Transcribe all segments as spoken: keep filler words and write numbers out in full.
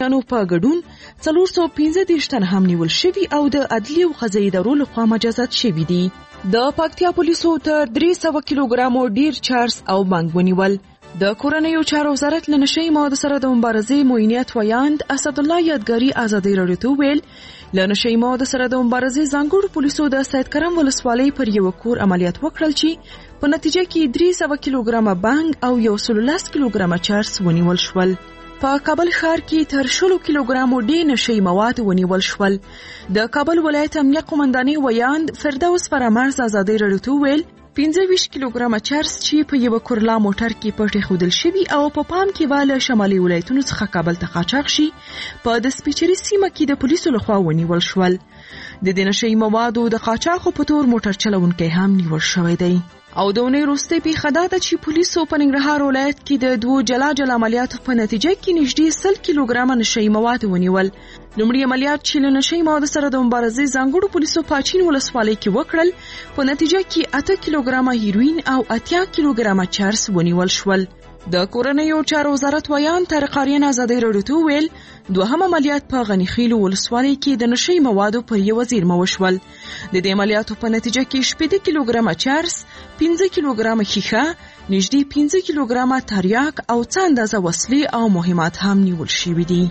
پولیسیانو په ګډون څلور سوه پنځه دېرش تن هم نیول شوي او د عدلي او قضایي ادارو لخوا مجازات شوي دي. د پکتیا پولیسو تر درې سوه کیلوګرامو ډیر چارس او بانګ ونیول. د کورنیو چارو وزارت له نشهیي موادو سره د مبارزې معینیت ویاند اسدالله یادګاري ازادي راډیو ته ویل له نشهیي موادو سره د مبارزې ځانګړو پولیسو د سید کرم ولسوالۍ پر یو کور عملیات وکړل چې په نتیجه کې درې سوه کیلوګرامه بانګ او یو سل لس کیلوګرامه چارس ونیول شول. په کابل ښار کې تر شلو کیلوګرامو ډیر نشهیي مواد ونیول شول. د کابل ولایت امنیه قومندانۍ ویاند فردوس فرامرز ازادي راډیو ته ویل پنځه ویشت کیلوګرامه چارس چې په یو کورلا موټر کې پټ ایښودل شوي او په پا پام کې واله شمالي ولایتونو څخه کابل ته قاچاق شي په د سپیچري سیمه کې د پولیسو لخوا ونیول شول. د دې نشهیي موادو د قاچاقو په تور موټر چلونکی هم نیول شوی دی. او د اونۍ وروستۍ پیښه دا ده چې پولیسو په ننګرهار ولایت کې د دوو جلا جلا عملیاتو په نتیجه کې نږدې سل کیلوګرامه نشهیي مواد ونیول. لومړی عملیات چې له نشهیي موادو سره د مبارزې ځانګړو پولیسو په اچین ولسوالۍ کې وکړل په نتیجه کې اته کیلوګرامه هیروین او اتیا کیلوګرامه چارس ونیول شول. د کورنیو چارو وزارت ویان طارق آرین ازادي راډیو ته ویل دوهم عملیات په غنی خیلو ولسوالۍ کې د نشهیي موادو پر یو زیرمه وشول. د دې عملیاتو په نتیجه کې شپږ کیلوګرامه چارس، پنځه کیلوګرامه ښیښه، نږدې پنځه کیلوګرامه تریاک او څه اندازه وسلې او مهمات هم نیول شوي دي.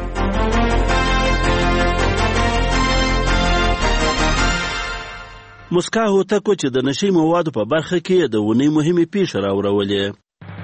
مسکا هوتکو چې د نشهیي موادو په برخه کې د ونې مهمې پیښې راوړولې.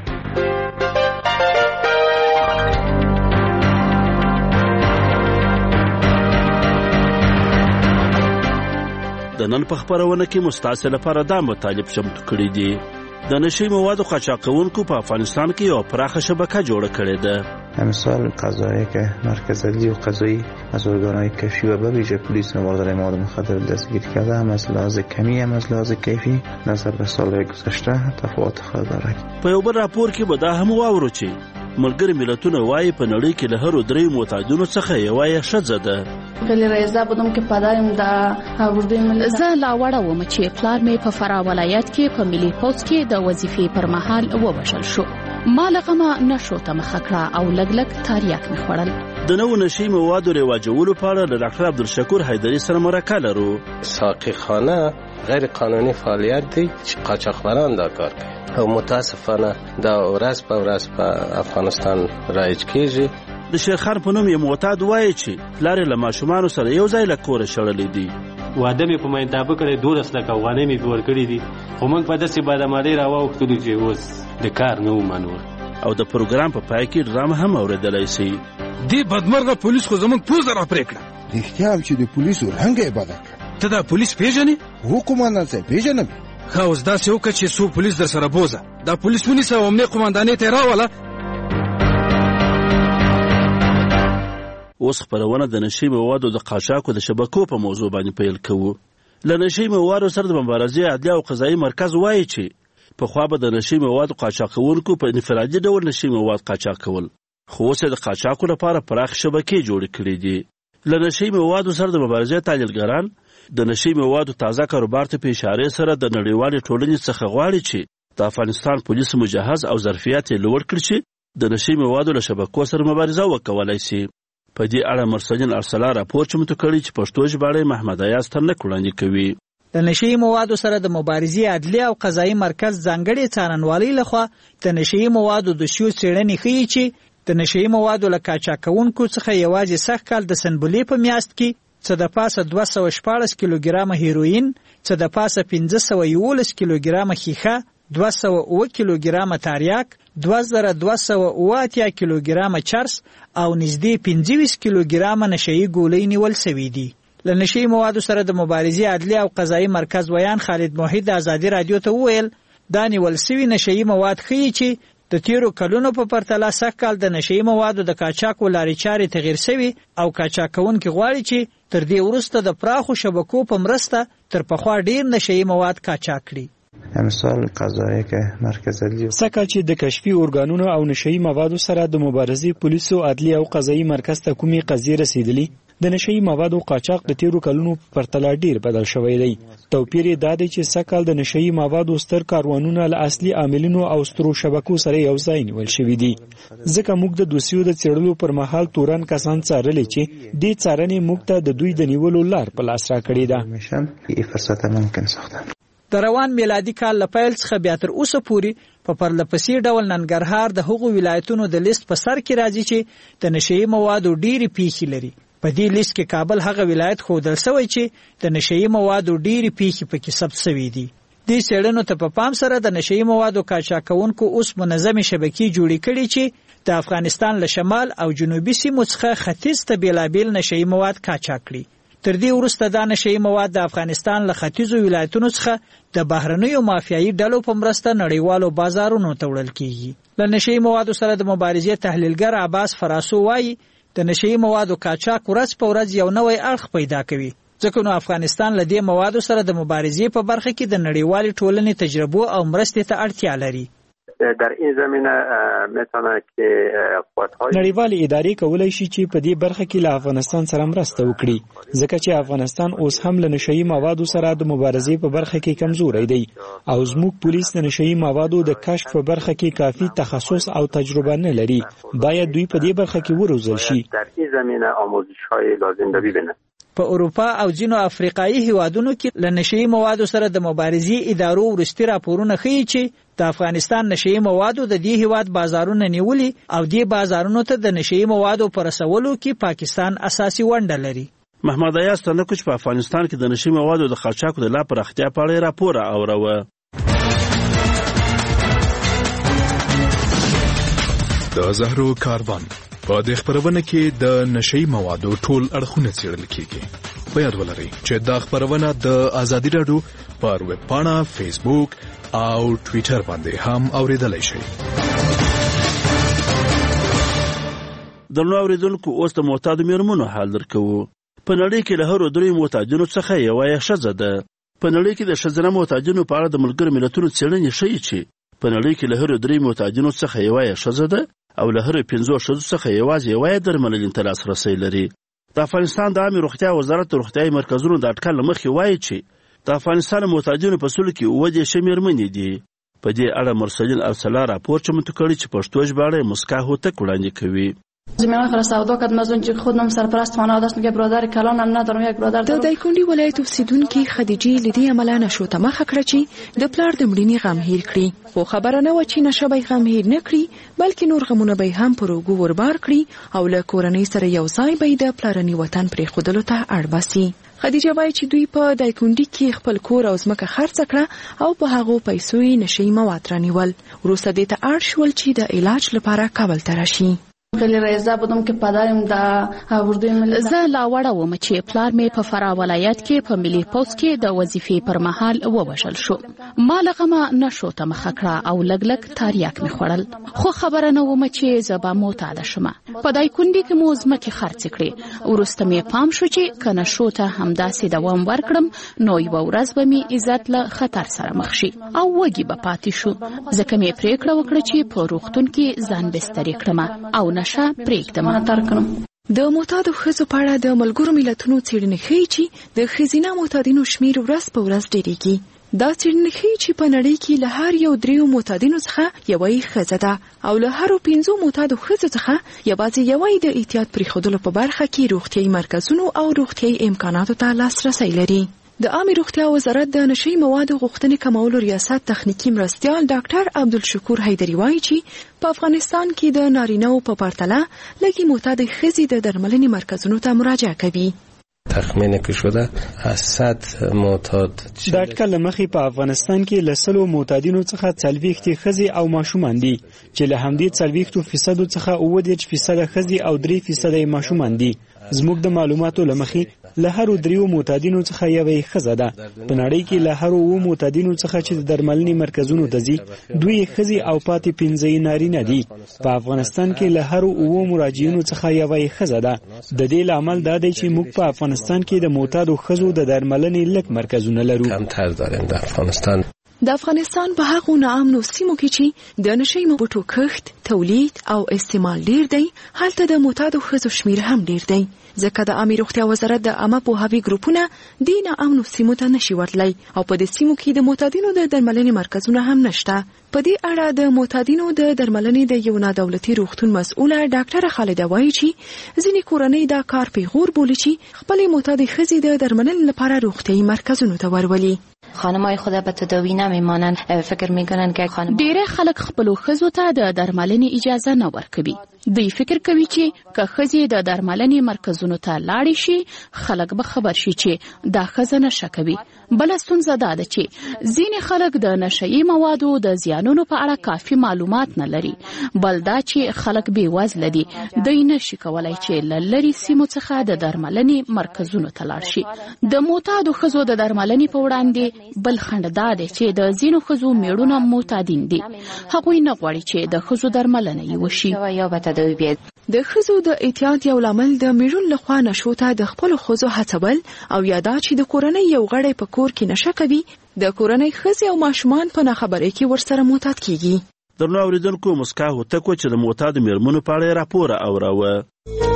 د نن په خپرونه کې مستعصي لپاره دا مطالب چمتو کړي دي. د نشهیي موادو قاچاقونکو په افغانستان کې یو پراخه شبکه جوړه کړې ده. مثال قضایی که مرکز عدلی و قضایی از ارگانهای کشفی و به ویژه پلیس مبادله مواد مخدر دستگیر کرده هم از لحاظ کمی هم از لحاظ کیفی نسبت به سالهای گذشته تفاوت خود دارد. په یو بل راپور کې به دا هم واورو چې ملګري ملتونه وایي په نړۍ کې له هرو دریو معتادینو څخه یوه یې ښځه ده. خیلی رضا بودم که پدرم در اردوی ملت. زه لا وړه وم چې پلار مې په فراه ولایت کې په ملي پوځ کې د وظیفې پر مهال ووژل شو. ما له غمه نشو ته مخه کړه او لږ لږ تریاک مې خوړل. د نوو نشهیي موادو رواجولو په اړه له ډاکټر عبدالشکور حیدري سره مرکه لرو. ساقي خانه غیر قانوني فعالیت دی چې قاچاقبران دا کار کوي او متاسفانه دا ورځ په ورځ په افغانستان رایج کیږي. د شیرخان په نوم یو معتاد وایي چې پلار یې له ماشومانو سره یو ځای له کوره شړلی دی. واده مې په مینتابه کړی دولس لکه افغانۍ مې پې ورکړي دي خو موږ په داسې بادامادۍ راواوښتلو چې اوس د کار نه ومنو. او د پروګرام په پای کې ډرامه هم اورېدلی سي. دې بدمرغه پولیس خو زموږ پوزه راپرې کړه. رښتیا هم چې د پولیسو رنګ یې بده کړه. ته دا پولیس پېژنې؟ هو قومندان صاحب پېژنم. ښه اوس داسې وکړه چې څو پولیس در سره بوزه دا پولیس ونیسه او امنیه قومندانۍ ته یې راوله. اوس خپرونه د نشهیي موادو د قاچاقو د شبکو په موضوع باندې پیل کوو. له نشهیي موادو سره د مبارزې عدلي او قضایي مرکز وایي چې پخوا به د نشهیي موادو قاچاقونکو په انفرادي ډول نشهیي مواد قاچاق کول خو اوس یې د قاچاقو لپاره پراخ شبکې جوړې کړي دي. له نشهیي موادو سره د مبارزې تحلیلګران د نشهیي موادو تازه کاروبار ته په اشارې سره د نړیوالې ټولنې څخه غواړي چې د افغانستان پولیس مجهز او ظرفیت یې لوړ کړي چې د نشهیي موادو له شبکو سره مبارزه وکولای شي. په دې اړه مرسلین ارسلا راپور چمتو کړی چې پښتو ژباړه محمد ایاز ترنک وړاندې کوي. د نشهیي موادو سره د مبارزې عدلي او قضایي مرکز ځانګړي څارنوالۍ لخوا د نشهیي موادو د شیو څېړنې ښیي چې د نشهیي موادو له قاچاقونکو څخه یوازې سږ کال د سنبلې په میاشت کې څه د پاسه دوه سوه شپاړس کیلوګرامه هیروین، څه د پاسه پنځه سوه یولس کیلوګرامه ښیښه، دوه سوه اوه کیلوګرامه تریاک، دوه زره دوه سوه اوه اتیا کیلوګرامه چرس او نږدې پنځه ویشت کیلوګرامه نشهیي ګولۍ نیول سوي دي. له نشهیي موادو سره د مبارزې عدلي او قضایي مرکز ویان خالد موحد ازادي راډیو ته وویل دا نیول سوي نشهیي مواد ښیي چې د تیرو کلونو په پرتله سږ کال د نشهیي موادو د قاچاقو لارې چارې تغیر سوي او قاچاقونکي غواړي چې تر دې وروسته د پراخو شبکو په مرسته تر پخوا ډیر نشهیي مواد قاچاق کړي. مثال قضایی که مرکز عدلی سکه چې د کشفي ارګانونو او نشهیي موادو سره د مبارزې پولیسو عدلي او قضایي مرکز ته کومې قضیې رسیدلي د نشئی موادو قاچاق د تیرو کلونو پرتله ډیر بدل شوی دی. توپیر یې دا دی چې سږکال د نشئی موادو ستر کاروانونه له اصلي عاملینو او سترو شبکو سره یو ځای نیول شوي دي. ځکه موږ د دوسیو د څېړلو پر مهال تورن کسان څارلي چې دې څارنې موږ ته د دوی د نیولو لار په لاس راکړې ده. د روان میلادي کال له پیل څخه بیا تر اوسه پورې په پرلپسې ډول ننګرهار د هغو ولایتونو د لیست په سر کې راځي چې د نشئی موادو ډېرې پیښې لري. په دې لیست کې کابل هغه ولایت ښودل شوی چې د نشئی موادو ډېرې پیښې پکې ثبت شوي دي. دې څېړنو ته په پام سره د نشئی موادو قاچاقونکو اوس منظمې شبکې جوړې کړي چې د افغانستان له شمال او جنوبي سیمو څخه ختیځ ته بېلابېل نشئی مواد قاچاق کړي. تر دې وروسته دا نشئی مواد د افغانستان له ختیځو ولایتونو څخه د بهرنیو مافیایي ډلو په مرسته نړیوالو بازارونو ته وړل کیږي. له نشئی موادو سره د مبارزې تحلیلګر عباس فراسو وایي د نشئی موادو قاچاق ورځ په ورځ یو نوی اړخ پیدا کوي، ځکه نو افغانستان له دې موادو سره د مبارزې په برخه کې د نړیوالې ټولنې تجربو او مرستې ته اړتیا لري. در این زمینه میتونه که قوت‌های نړیوالې ادارې کولای شي چې په دې برخه کې له افغانستان سره مرسته وکړي، ځکه چې افغانستان اوس هم له نشئی موادو سره د مبارزې په برخه کې کمزوری دی او زموږ پولیس د نشئی موادو د کشف په برخه کې کافي تخصص او تجربه نه لري. باید دوی په دې برخه کې وروزل شي. در این زمینه آموزش‌های لازم ببینه. په اروپا او ځینو افریقایي هیوادونو کې له نشئی موادو سره د مبارزې ادارو وروستي راپورونه ښیي چې د افغانستان نشئی موادو د دې هیواد بازارونه نیولي او دې بازارونو ته د نشئی موادو په رسولو کې پاکستان اساسي ونډه لري. محمد ایاز تنکوچ په افغانستان کې د نشئی موادو د قاچاقو د لا پراختیا په اړه راپور اوروه. د زهرو کاروان په دې خبرونه کې د نشئی موادو ټول اړخونه څېړل کیږي. په یاد ولرئ چې دا خبرونه د ازادي راډیو پر ویب پاڼه، فیسبوک او ټویټر باندې هم اوریدلای شئ. درنو اوریدونکو، اوس د معتادو میرمنو حال درکو. په نړۍ کې له هرو درې معتادینو څخه یوه یې ښځه ده. په نړۍ کې د ښځینه معتادینو په اړه د ملګرو ملتونو څېړنې ښیي چې په نړۍ کې له هرو درې معتادینو څخه یوه یې ښځه ده او له هرو پنځو ښځو څخه یوازې یوه یې درملنې ته لاسرسی لري. د افغانستان د عامې روغتیا وزارت د روغتیایي مرکزونو د اټکل له مخې وایي چې د افغانستان معتادینو په سلو کې اووه دېرش مېرمنې دي. په دې اړه مرسلین ارسلا راپور چمتو کړی چې پښتو ژباړه مسکا هوتک وړاندې کوي. زمینه فرستاده کرد مزون که خودم سرپرست خانواده است، میگه برادر کلانم ندارم، یک برادر د دایکنډي ولایت اوسیدونکي خدیجې لدی عمله نشو ته مخه کړه چې د پلار د مړینې غم هیر کړي، خو خبره نه و چې نشه به غم هیر نه کړي بلکې نور غمونه به هم پر اوږو وربار کړي او له کورنۍ سره یو ځای به د پلارني وطن پرېښودلو ته اړ باسي. خدیجه وایي چې دوی په دایکنډي کې خپل کور او ځمکه خرڅ کړه او په هغو پیسو یې نشئی مواد رانیول. وروسته دې ته اړ شول چې د علاج لپاره کابل ته راشي. خیلی رایزه بودم که پدرم در اردوی ملی زه لا وړه وم چې پلار مې په فراه ولایت کې په ملي پوځ کې د وظیفې پر مهال ووژل شو. ما له غمه نشو ته مخه کړه او لږ لږ تریاک مې خوړل، خو خبره نه وم چې زه به معتاده شم. په دایکنډي کې مو ځمکې خرڅې کړې. وروسته مې پام شو چې که نشو ته همداسې دوام ورکړم نو یوه ورځ به مې عزت له خطر سره مخ شي او وږي به پاتې شو. ځکه مې پرېکړه وکړه چې په روغتون کې ځان بسترې کړم او نشه پرېږدم. د معتادو ښځو په اړه د ملګرو ملتونو څېړنې ښیي چې د ښځینه معتادینو شمېر ورځ په ورځ ډېرېږي. دا څېړنې ښیي چې په نړۍ کې له هر یو دریو معتادینو څخه یوه یې ښځه ده او له هرو پنځو معتادو ښځو څخه یوازې یوه یې د احتیاط پرېښودلو په برخه کې روغتیایي مرکزونو او روغتیایي امکاناتو ته لاسرسی لري. د عامې روغتیا وزارت د نشئی موادو غوښتنې کمولو ریاست تخنیکي مرستیال ډاکټر عبدالشکور حیدري وایي چې په افغانستان کې د نارینه‌و په پرتله لږې معتادې ښځې د درملنې مرکزونو ته مراجعه کوي. تخمین که شده از صد معتاد د اټکل له مخې په افغانستان کې له سلو معتادینو څخه څلوېښت ښځې او ماشومان دي چې له همدې څلوېښتو فیصدو څخه اووه دېرش فیصده ښځې او درې فیصده یې ماشومان دي. زموږ د معلوماتو له مخې له هرو دریو معتادینو څخه یوه یې ښځه ده. په نړۍ کې له هرو اووه معتادینو څخه چې د درملنې مرکزونو ته ځي دوی یې ښځې او پاتې پنځه یې نارینه دي. په افغانستان کې له هرو اووه مراجعینو څخه یوه یې ښځه ده. د دې لامل دا دی چې موږ په افغانستان کې د معتادو ښځو د درملنې لږ مرکزونه لرو. کمتر داریم در افغانستان. د افغانستان په هغو ناامنو سیمو کې چې د نشي موادو کښت، تولید او استعمال ډیر دی، هلته د معتادو ښځو شمیر هم ډیر دی. ځکه د عامه روغتیا وزارت د عامه پوهاوي ګروپونه د ناامنو سیمو ته نشي ورتلی او په دې سیمو کې د معتادینو د درملنې مرکزونه هم نشته. په دې اړه د معتادینو د درملنې د یو نادولتي روغتون مسؤله ډاکټره خالده وایي چې ځینې کورنۍ دا کار پیغور بولي چې خپلې معتادې ښځې د درملنې لپاره روغتیایي مرکزونو ته ورولي. خانمای خود به تداوی نمیمانند، فکر میکنن که خانم ډیره خلک خپلو ښځو ته د درملنې اجازه نه ورکوي. دوی فکر کوي چې که ښځې د درملنې مرکزونو ته لاړې شي خلک به خبر شي چې دا ښځه نشه کوي. بله ستونزه دا ده چې ځینې خلک د نشهیي موادو د زیانونو په اړه کافي معلومات نه لري، بل دا چې خلک بې وزله دي، دوی نشي کولی چې له لرې سیمو څخه د درملنې مرکزونو ته لاړ شي. د معتادو ښځو د درملنې په وړاندې بل خنډ دا دی چې د ځینو ښځو میړونه معتادین دي، هغوی نه غواړي چې د ښځو درملنه یې وشي. د ښځو د اعتیاد یو لامل د میړون لخوا نشو ته د خپلو ښځو هڅول او یا دا چې د کورنۍ یو غړی په کور کې نشه کوي، د کورنۍ ښځې او ماشومان په ناخبرۍ کې ورسره معتاد کیږي. درنو اوریدونکو، مسکا هوتکو چې د معتاد میرمنو په اړه راپور اوراوه.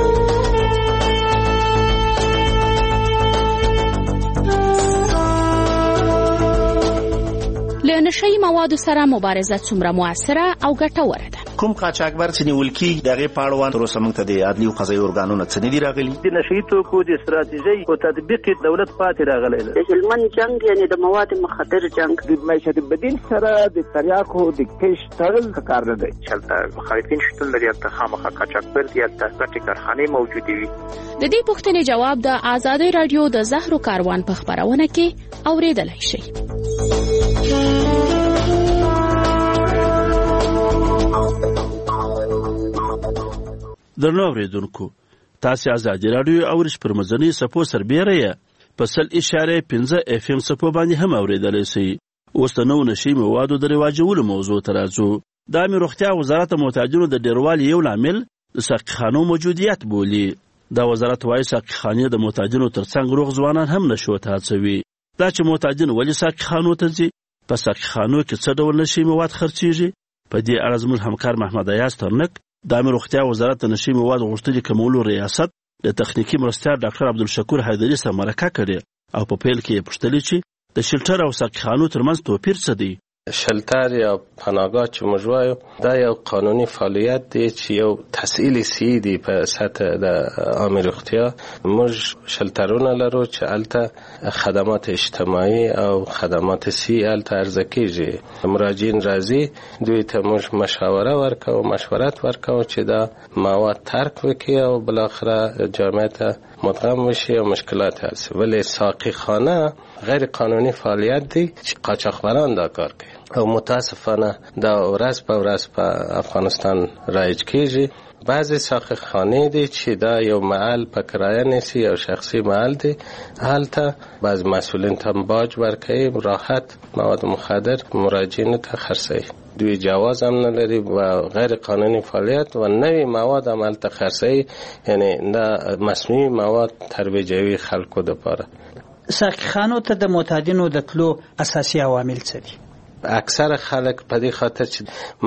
له نشهیي موادو سره مبارزه څومره موثره او ګټوره ده؟ کوم قاچاقبر چې نیول کیږي دغه پاړوان تر اوسه موږ ته د عدلي او قضایي ارګانونو څخه نه دي راغلي. د نشهیي توکو د استراتیژۍ او تطبیق دولت پاتې راغلی دی. د هلمند جنگ یعنی د مواد مخدر جنگ، د معیشت بدیل سره د تریاکو د کش تړل کار نه دی. چلته مخالفین شتون لري، ته خامخا قاچاقبر دي، ته ګټې کارخانې موجودې وي. د دې پوښتنې جواب د آزادۍ رادیو د زهرو کاروان په خپرونه کې اوریدلای شئ. درنو اوریدونکو، تاسو ازادي رادیو او رش پر مزنی سپو سربېره یې په سل اشاره پنځه اف ام سپو باندې هم اوریدلای شئ. اوس د نو نشي موادو د رواجولو موضوع ته راځو. د عامه روغتیا وزارت معتادینو د ډیروالي یو لامل د ساقخانو موجودیت بولي. دا وزارت وايي ساقخانې د معتادینو ترڅنګ روغ ځوانان هم نشو ته هڅوي. دا چې معتادین ولې ساقخانو ته ځي، په ساقخانو کې څه ډول نشي مواد خرڅیږي، په دې اړه زموږ همکار محمد ایاز ترنک د عامه روغتیا وزارت د نشي مواد غوښتنې کمولو ریاست د تخنیکی مرستیال ډاکټر عبدالشکور حیدري سره مرکه کړې او په پیل کې یې پوښتلې چې د شلټر او ساقخانو ترمنځ توپیر څه دی. شلتر یا پناهگاه چې موږ وایو دا یو قانوني فعالیت دی چې یو تسهیل سی دی په سطح د عامه روغتیا. موږ شلترونه لرو چې الته خدمات اجتماعي او خدمات سی الته عرضه کیږي. مراجعین راځي، دوی ته موږ مشوره ورکو مشورت ورکو چې دا مواد ترک وکړي او بالاخره جامعه ته مدغم وشي او مشکلات حل شي. ولی ساقی خانه غیر قانوني فعالیت دی چې قاچاقبران دا کار کوي او متاسفانه دا ورځ په ورځ په افغانستان رایج کیږي. بعضی ساقی خانه دی چې دا یو محل په کرایه نیسي او شخصي محل دی، هلته بعض مسئولین ته باج ورکوي، راحت مواد مخدر مراجعین ته خرڅوي. دوی جواز هم نلري و غیر قانوني فعالیت و نوی مواد هم هلته خرڅوي، یعنی دا مصنوعي مواد ترویجوي خلکو دپاره. ساقخانو ته د معتادینو د تلو اساسي عوامل څه دي؟ اکثر خلک په دې خاطر چې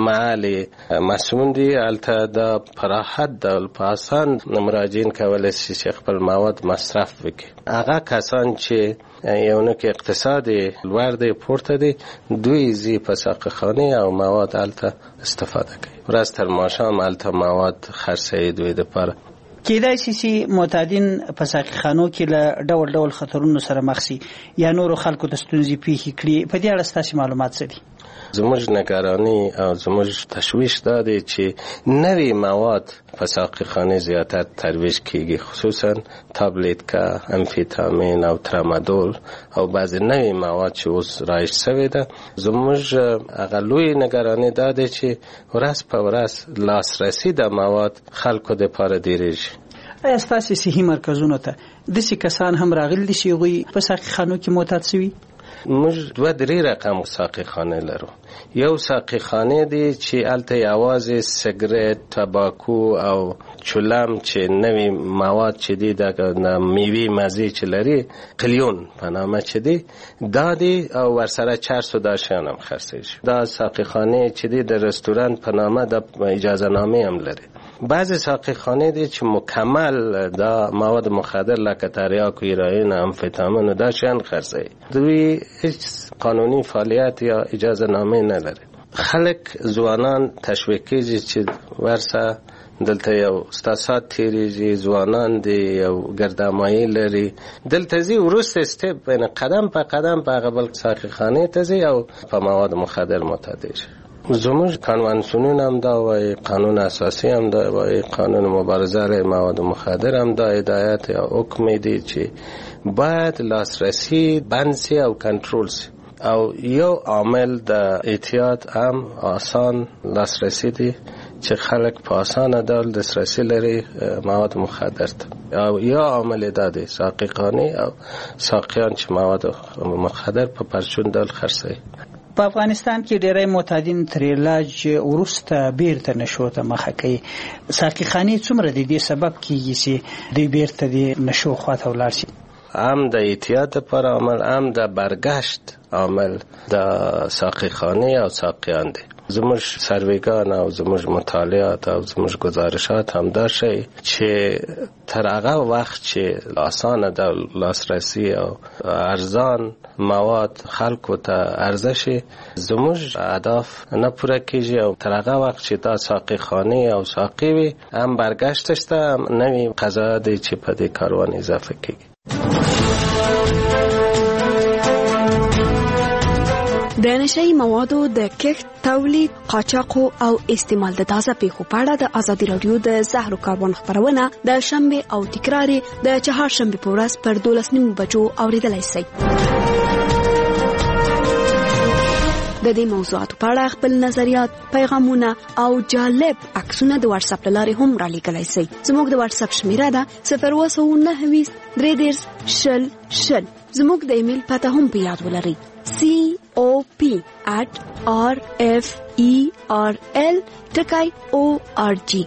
محل مسئول دي هلته د پراحت ډول په اسان مراجعین کولی شي چې خپل مواد مصرف وکړي. هغه کسان چې یو نوع اقتصاد لوړ دی پورته دی، دوی زی په ساقخانه او مواد هلته استفاده کوي. ورځ تر ماښام هلته مواد خرڅوي دوی دپاره. کېدای شي چې معتادین په ساقخانو کې له ډول ډول خطرونو سره مخ شي یا نورو خلکو ته ستونزې پیښې کړي. په دې اړه ستاسو معلومات څه دي؟ زموږ نگرانی او زموږ تشویش دا دی چې نوی مواد په ساقخانه زیاتر ترویج کیږي، خصوصا تابلیتکا، امفیتامین او ترامادول او بعضی نوی مواد چې اوس رایج شوی ده. زموږ هغه لوی نگرانی دا دی چې ورځ په ورځ لاسرسی د مواد خلکو دپاره ډیریږي. آیا ستاسو صحي مرکزونو ته داسې کسان هم راغلي دي چې هغوی په ساقخانو کې معتاد شوي؟ موږ دوه درې رقم ساقخانه لرو. یو ساقخانه دی چې هلته یوازې سګرټ، تباکو او چولم چې نوی مواد چې دی د میوې مزې چې لري قلیون په نامه چې دی دا دی او ورسره چرس و دا شیان هم خرڅېږي. دا ساقیخانه چې دی د رستوران په نامه د اجازه نامه هم لري. بعضی ساقیخانه دی چې مکمل دا مواد مخدر لکه تریاک و هیروئین، امفتامین و دا شیان خرڅوي. دوی هیڅ قانوني فعالیت یا اجازه نامه نه لري. خلک ځوانان تشویق کیږي چې ورسه دلته یو ستاسات تیریږي، ځوانان دی یو ګردامایي لري، دلته ځي وروسته سټپ بین قدم په قدم په هغه بل ساقیخانې ته ځي او په مواد مخدر معتاد شي. زموږ کنوانسیون هم دا وایي، قانون اساسی هم دا وایي، قانون مبارزه علیه مواد مخدر هم دا هدایت یا حکم دی چې باید لاسرسی بند سي او کنټرول سي. او یو عامل د احتیاط هم آسان لاسرسی دی چې خلک په آسانه ډول دسترسی لري مواد مخدر ته. او یا عامل دا دی ساقیخانې او ساقیان چې مواد مخدر په پرچون ډول خرڅوي. په افغانستان کې ډېری معتادین تر علاج وروسته بیرته نشو ته مخه کوي. ساقیخانې څومره د دې سبب کیږي چې دوی بیرته د نشو خواته ولاړ شي؟ هم د احتیاط پر عمل، هم د برگشت عمل د ساقیخانه او ساقیان دی. زموږ سرویګان او زموږ مطالعات او زموږ گزارشات هم دا شي چې تر هغه وخت چې آسانه د لاسرسی او ارزان مواد خلکو ته عرضه شي زموږ اهداف نه پوره کیږي او تر هغه وخت چې دا ساقیخانه او ساقی وي هم برگشتش ته نوی قضا دی چې په دې کاروان اضافه کیږي. د نشئی موادو د کښت، تولید، قاچاق او استعمال د تازه پیښو په اړه د ازادي رادیو د زهرو کاروان خبرونه د شنبه او تکرار د چهارشنبه په ورځ پر دولس نیمو بجو اوریدلای شئ. د دې موضوعاتو په اړه خپل نظریات، پیغامونه او جالب عکسونه د واتس اپ لارې هم را لیږلی شئ. زموږ د واتس اپ شمیره ده صفر اووه سوه نهه ویشت درې دېرش شل شل. زموږ د ایمیل پته هم په یاد ولرئ سی او پی at r f e r l ټکی او ار جی.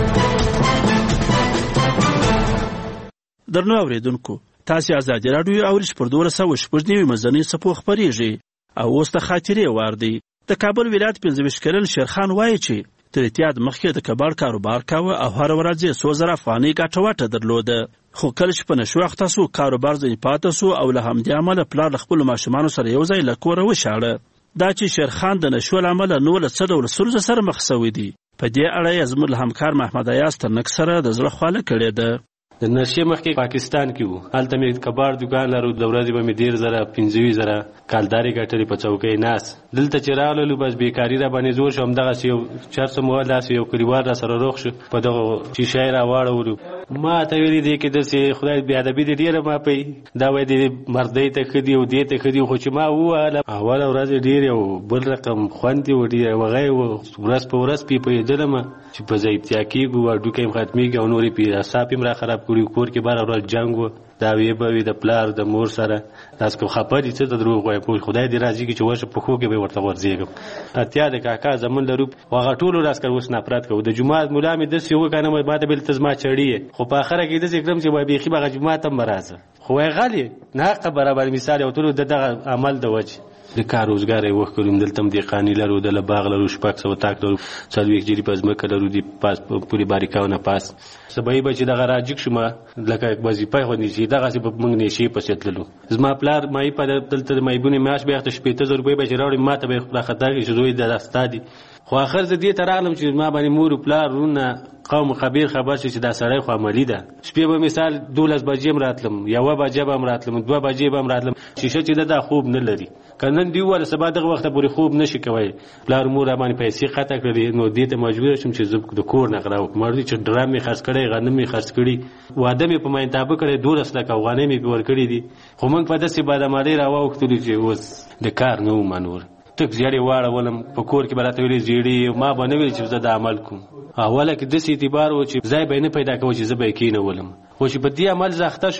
درنو اوریدونکو، تاسو ازادي رادیو اورش پر دوه سوه شپږ نوي مزنی صفو خبريږي او اوس د خاطرې واردی. د کابل ولایت پنځه ویشت کلن شیرخان وایي چې تر اتحاد مخکې د کباړ کاروبار کاوه او هر ورځ یې څو زره افغانۍ ګټه وټه درلوده. خو کله چې په نشو اخته سو کاروبار ځینې پاته سو او له همدې امله پلار د خپلو ماشومانو سره یو ځای له کوره وشاړه. دا چې شیرخان د نشو له امله نو له څه ډول ستونزو سره مخ سوی دی، په دې اړه یې زموږ له همکار محمد ایاز ترنک سره د زړه خواله کړې ده. د نشې مخکې پاکستان کې وو، هلته مې کباړ دکان لرو، د ورځې به مې ډېر زره پنځه ویشت زره کالدارې ګټلې په چوکۍ ناست. دلته چې راغللو بس بیکاري را باندې زور شو. همدغسې یو چرس مواد داسې یو کلیوال را سره روغ شو، په دغه شیشه یې را واړولو. ما ته ویلي دی کې داسې خدای بېادبي دې ډېره ما پی دا وایي دې مردۍ ته ښه دي او دې ته ښه دي. خو چې ما ووهله اوله ورځ ډېر یو بل رقم خوند یې و، ډېر وغی و، ورځ په ورځ پې پوهېدلم چې په ضایبتیا کېږو، هډوکی م ختمېږي او نورې پې اعصاب یې م را خراب کړي. کور کې بهر ورځ جنګ و، دا وې به وي د پلار د مور سره. داسې که خفه دي څه ته دروغ وایم، خدای دې راضي کړي چې ورشه پښو کې به ورته غورځېږم. اتیا د کاکا زمون لرو خو هغه ټولو راس کړ اوس نفرت کوو. د جومات ملا مې داسې وکنه ما ته بل ته زما چړي یې، خو په آخره کې داسې کړم چې وایي بیخي به هغه جومات هم به راځه. خو وایي غلې ناحقه برابر مثال یو ټولو د دغه عمل د وجې د کار روزګار یې وښ کړو. دلته هم دهقاني لرو، دله باغ لرو، شپږ سوه تاک لرو، څلوېښت جري په ځمکه لرو، د پاس پورې باریکاونه پاس سبایي به چې دغه راجګ شومه لکه وظیفه غوندې چې دغسې به موږ نېشې پسې تللو. زما پلار مایي په دلته د مایبونې معاش به یې اخته شپېته زره روپۍ به چې راوړې ما ته به یې راخطا کړي چې زوی دا ستا دي. خو آخر زه دې ته راغلم چې ما باندې مور و پلار وروڼه قوم خبیر خبر شي چې دا سړی خو عملي ده. شپې به مثال دولس بجې هم راتلم، یوه بجه به هم راتلم، دوه بجې به هم راتلم، شیشه چې ده دا خوب نه لري. که نن دې وویله سبا دغه وخته پورې خوب نه شي کوی. پلار مور را باندې پیسې قطع کړې، نو دې ته مجبوره شوم چې زه د کور نه غلا وکړم. مړ دي چې ډرام مې خرڅ کړی، غنم مې خرڅ کړي، واده مې په ماینتابه کړی، دولس لکه افغانۍ مې پې ورکړي دي. خو موږ په داسې بادامالۍ را واوښتلو چې اوس د کار نه وم نور. تک زیړې واړولم په کور کې به راته ویلې زیړې، ما به نه ویل چې زه د عمل کوم. اوله کې داسې اعتبار و چې ځای به یې نه پیدا کوه چې زه به یې کېنولم. خو چې په دې عمل زه اخته شوم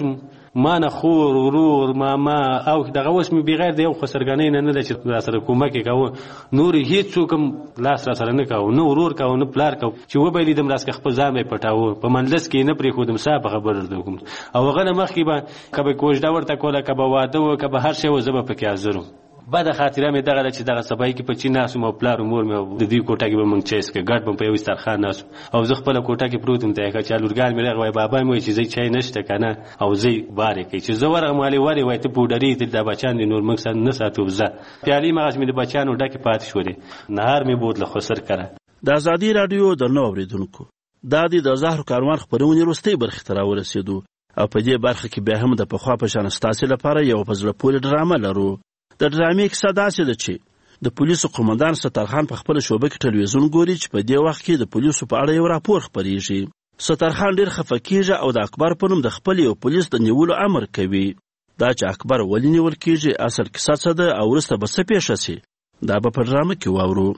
ما نه خور ورور ماما او دغه اوس مې بغیر د یو خسرګنۍ نه نه ده چې را سره کومک یې کوه نور هیڅ څوک هم لاس را سره نه کوه نه ورور کوه نه پلار کوه چې وبیلیدم راڅخه خپل ځان مې پټاوه په منځ کې نه پرېښودم سا په خبر درته وکړم او هغه نه مخکې به که به کوژده ورته کوله که به واده و که به هر شی و زه به پکې حاضر وم بده خاطره مې دغه ده چې دغه سبای کې په چین ناستم او پلار و مور مې د دوی کوټه کې به موږ چای څښه ګډ به په یو دسترخوان ناست او زه خپله کوټه کې پروت وم ته یې چې لورګان مې راغی وایي بابا مې وایي چې زه چای نشته که نه او زه بار یې کوي چې زه ورغلم والې ولې وایي ته پوډري ته دا بچیان دي نور موږ سره نه ساتو زه پیالې مغز مې د بچیانو ډکې پاتې شولې نهار مې بوتله خسر کړه د ازادي راډیو درنو اورېدونکو دا د د زهرو کاروان خپرونې وروستۍ برخې ته راورسېدو او په دې برخه کې بیا هم د پخوا په شان ستاسې لپاره یوه په زړه پورې ډرامه لرو. د ډرامې کیسه داسې ده چې د پولیسو قومندان سترخان په خپله شعبه کې ټلویزیون ګوري چې په دې وخت کې د پولیسو په اړه یو راپور خپریږي. سترخان ډېر خفه کېږي او د اکبر په نوم د خپل یو پولیس د نیولو امر کوي. دا چې اکبر ولې نیول کېږي اصل کیسه څه ده او وروسته به څه پیښه شي دا به په ډرامه کې واورو.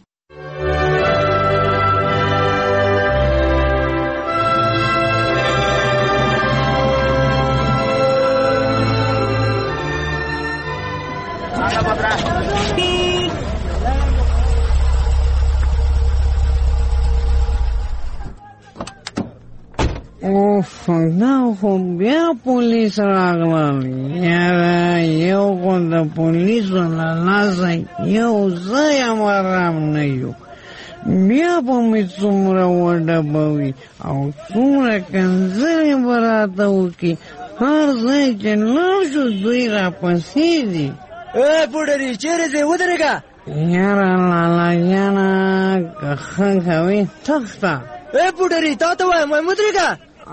اوف دا خو بیا پولیس راغلل یاره یو خو د پولیسو له لاسه یو ځای هم ارام نه یو بیا به مې څومره وډبوي او څومره کنځلې به راته وکړي هر ځای چې لاړ شو دوی راپسې دي. ای پوډري چیرې ځې ودرېږه. یاره لالا جانه که ښه کوې تخته. ای پوډري تا ته وایم وایم ودرېږه.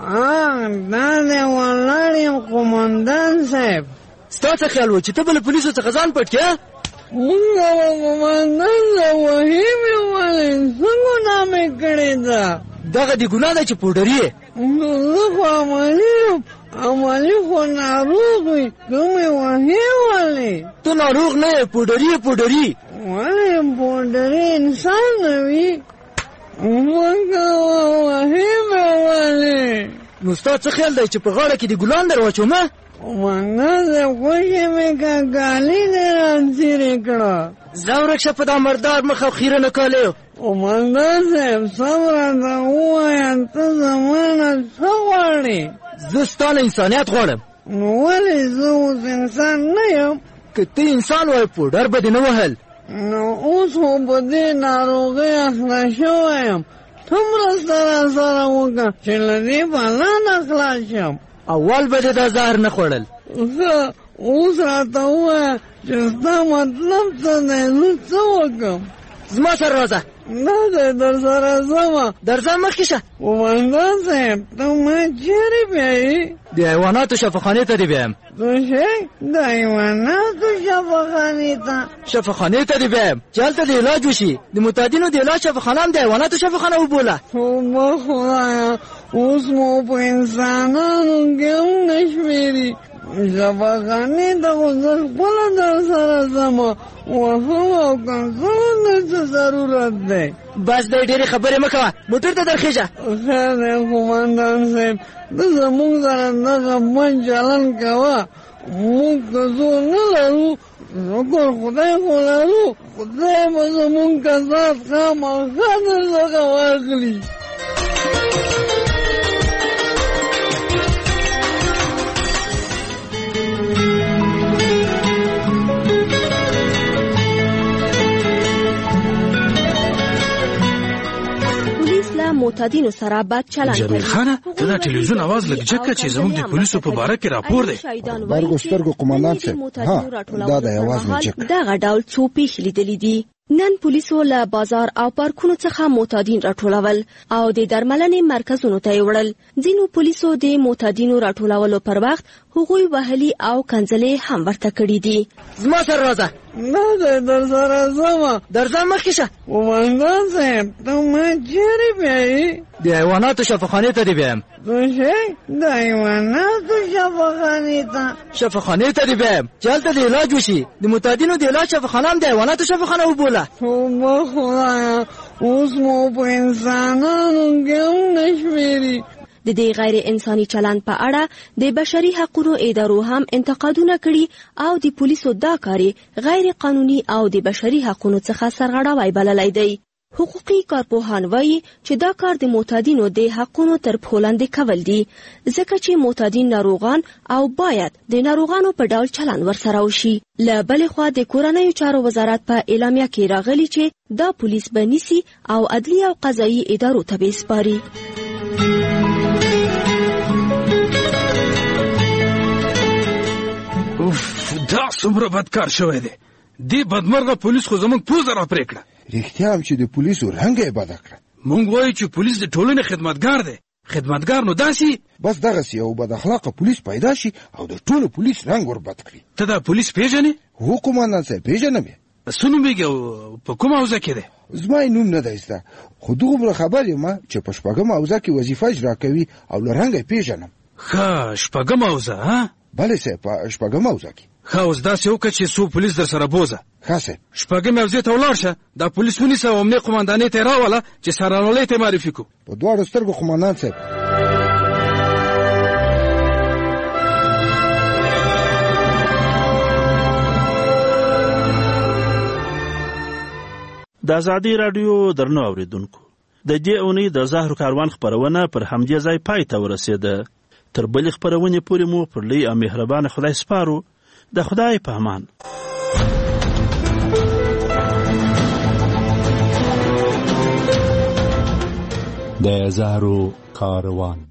دا دی ولاړ یم قومندان صاحب. ستا څه خیال و چې ته به له پولیسو څخه ځان پټ کړې؟ مونږ به قومندان صاحب وهي مې ولې څه ګناه مې کړې ده. دغه دې ګناه ده چې پوډري یې. نو زه خو عملي یم عملي خو ناروغ وي ته مې وهي ولې. ته ناروغ نه یې پوډري یې پوډري. ولې پوډري انسان نه وي مونږه وهي مې ولې. نو ستا څه خیال دی چې په غاړه کې دې ګلان در واچومه؟ قومندان صاحب خوښې مې که ګالي دې رانځيرې کړه. ځه ورک شه په دا مردار مخ او خیره نه کالی. قومندان صاحب سم راته ووایه ته زما نه څه غواړې؟ زه ستا نه انسانیت غواړم. نو ولې زه اوس انسان نه یم؟ که ته انسان وای پوډر به دې نه وهل. نو اوس خو په دې ناروغۍ اخته شوی یم ته مرسته راسره وکړه چې له دې بلا نه خلاص شم. اول به دې دا زهر نه خوړل. ښه اوس راته ووایه چې ستا مطلب څه دی زه څه وکړم. زما سره راځه. نه دی در سره ځمه. درځه مخکې شه. قومندان صاحب ته ما چیرې بیایې؟ د حیواناتو شفاخانې ته دې بیایم. څه شی؟ د حیواناتو شفاخانې ته؟ شفاخانې ته دې بیایم چې هلته د علاج وشي. د معتادینو د علاج شفاخانه هم د حیواناتو شفاخانه وبوله. توبه خدایه اوس مو په انسانانو کې هم نه شمېري. شفاخانې ته خو زه خپله در سره ځمه وهم او کنځلو نه څه ضرورت دی. بس دی ډېرې خبرې مه کوه موټر ته درخېږه. خیر دی قومندان صاحب ته زموږ سره دغه بد چلن کوه موږ که زور نه لرو شکر خدای خو لرو خدای به زموږ کسات خامخا درڅخه واخلي. معتادینو سره بد چلند کوي. جمیل خانه ته دا ټلویزیون आवाज لږ جګه چې زموږ د پولیسو په باره کې راپور دی. برګو سترګو قومندان صاحب ها دا د आवाज نه جګ. دغه ډول څو پیښې لیدلې دي. نن پولیسو له بازار او پارکونو څخه معتادین راټولول او د درملنې مرکزونو ته یې وړل. ځینو پولیسو د معتادینو راټولولو پر وخت هغوی وهلي او کنځلې هم ورته کړي دي. زما سره راځه. نه دی در سره ځمه. درځه مخکې شه. قومندان صاحب ته ما چیرې بیایې؟ د حیواناتو شفاخانې ته دې بیایم. څه شی؟ د حیواناتو شفاخانې ته؟ شفاخانې ته دې بیایم چې هلته د علاج وشي. د معتادینو د علاج شفاخانه هم د حیواناتو شفاخانه وبوله. توبه خدایه اوس مو په انسانانو کې هم نه شمېري. د د دې غیر انساني چلند په اړه د بشري حقوقو ادارو هم انتقادونه کړي او د پولیسو دا کار غیر قانوني او د بشري حقوقو څخه سرغړاوی بللی دی. حقوقي کارپوهان وایي چې دا کار د معتادینو د حقونو تر پښو لاندې کول دي ځکه چې معتادین ناروغان او باید د ناروغانو په ډول چلند ورسره وشي. له بلې خوا د کورنیو چارو وزارت په اعلامیه کې راغلی چې دا پولیس به نیسي او عدلي او قضایي ادارو ته به سپاري. اوف دا څومره بدکار شوی دی. دې بدمرغه پولیس خو زموږ پوزه را پرې کړه. رښتیا هم چې د پولیسو رنګ یې بده کړه. مونږ وایو چې پولیس د ټولنې خدمتګار دی. خدمتګار نو داسې بس دغسې یو بد اخلاقه پولیس پیدا شي او د ټولو پولیس رنګ ور بد کړي. ته دا پولیس پیژنې؟ هو قومندان صاحب پیژنم یې. څه نومېږي او په کومه حوزه کې دی؟ زما یې نوم نه دی زده خو دومره خبر یم چې په شپږمه حوزه کې وظیفه اجرا کوي او له رنګه یې پیژنم. ښه شپږمه حوزه ها؟ بله صاحب په شپږمه حوزه کې. ښه اوس داسې وکړه چې څو پولیس در سره بوزه. ښه صاحب. شپږمې حوزې ته ولاړ شه دا پولیس ونیسه او امنیې قمندانۍ ته یې راوله چې سرانولۍ ته یې معرفي کړو. په دواړو سترګو قمندان صاحب. د ازادي راډیو درنو اوریدونکو د دې اونۍ د زهرو کاروان خپرونه پر همدې ځای پای ته ورسېده. تر بلې خپرونې پورې مو پر لوی او مهربانه خدای سپارو. د خدای په امان. د زهرو کاروان.